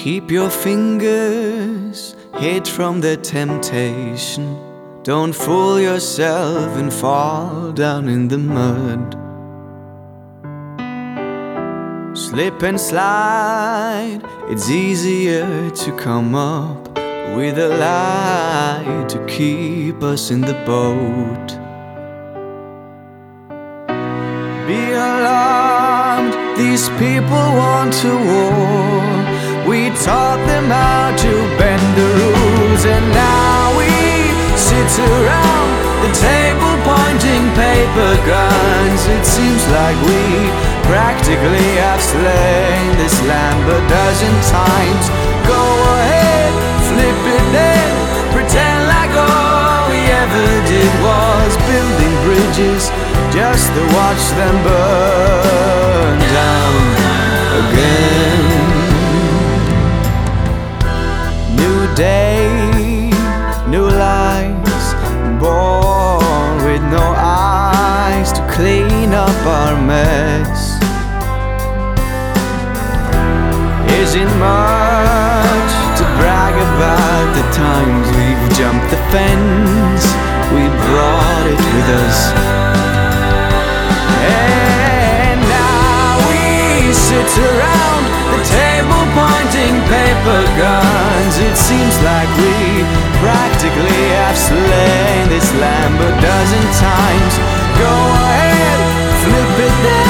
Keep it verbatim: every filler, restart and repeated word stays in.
Keep your fingers hid from the temptation. Don't fool yourself and fall down in the mud. Slip and slide, it's easier to come up with a lie to keep us in the boat. Be alarmed, these people want a war. We taught them how to bend the rules, and now we sit around the table pointing paper guns. It seems like we practically have slain this land a dozen times. Go ahead, flip it then, pretend like all we ever did was building bridges just to watch them burn down again. New day, new lives, born with no eyes to clean up our mess. Is it much to brag about the times we've jumped the fence? We brought it with us, and now we sit around the table pointing paper guns. It seems like we practically have slain this land a dozen times. Go ahead, flip it there.